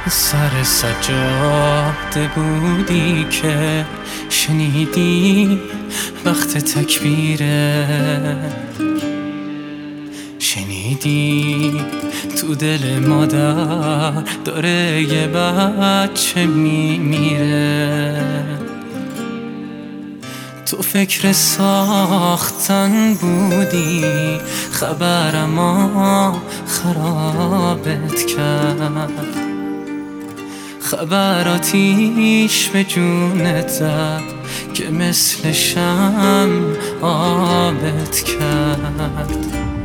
سر سجاده بودی که شنیدی وقت تکبیره، شنیدی تو دل مادر داره یه بچه میمیره. تو فکر ساختن بودی، خبرما خرابت کرد، خبراتیش به جونت زد که مثل شمع آبت کرد.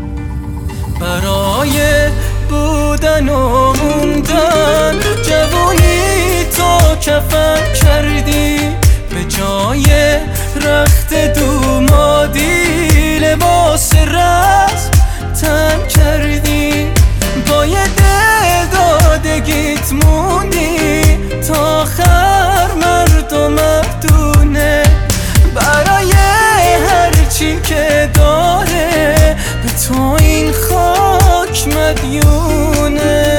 برای بودن و موندن جوونی تو کفن کردی، به جای رخت دومادی لباس رسم تن کردی. با یه دل دادگیت موندی تا آخر مرد و مردونه، برای هرچی که داره به تو این خاک مدیونه.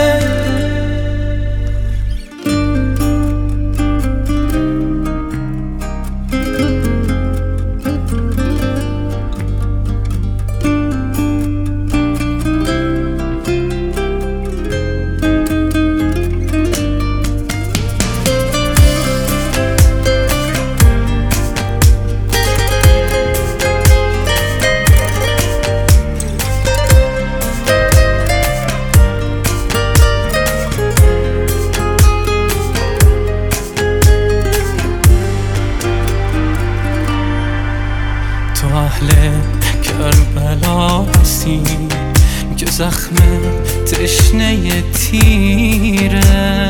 اهل کربلا هستی که زخم تشنه تیره،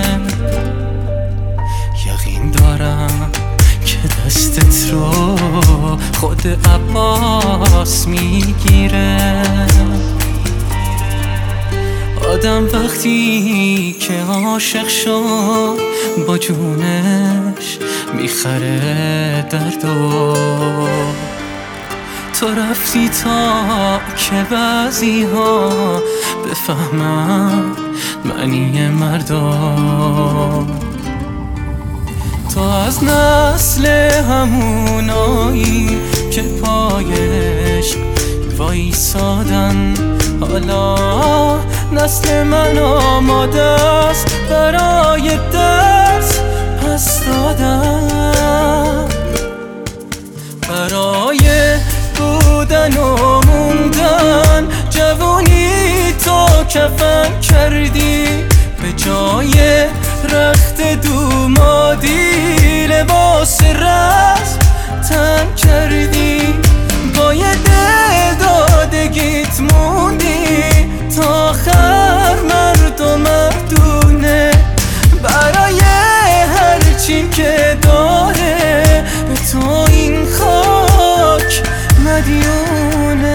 یقین دارم که دستت رو خود عباس میگیره. آدم وقتی که عاشق شد با جونش میخره دردو، تو رفتی تا که بعضی ها بفهمن معنی مردا. تو از نسل همونایی که پایش وایسادن، حالا نسل من آماده است برای درس پس دادن. برای بودن و موندن جوونی تو کفن کردی، به جای رخت دومادی لباس رسم تن کردی. با یه دل دادگیت موندی تا آخر مرد و مردونه، برای هرچی که داره به تو این خاک مدیونه.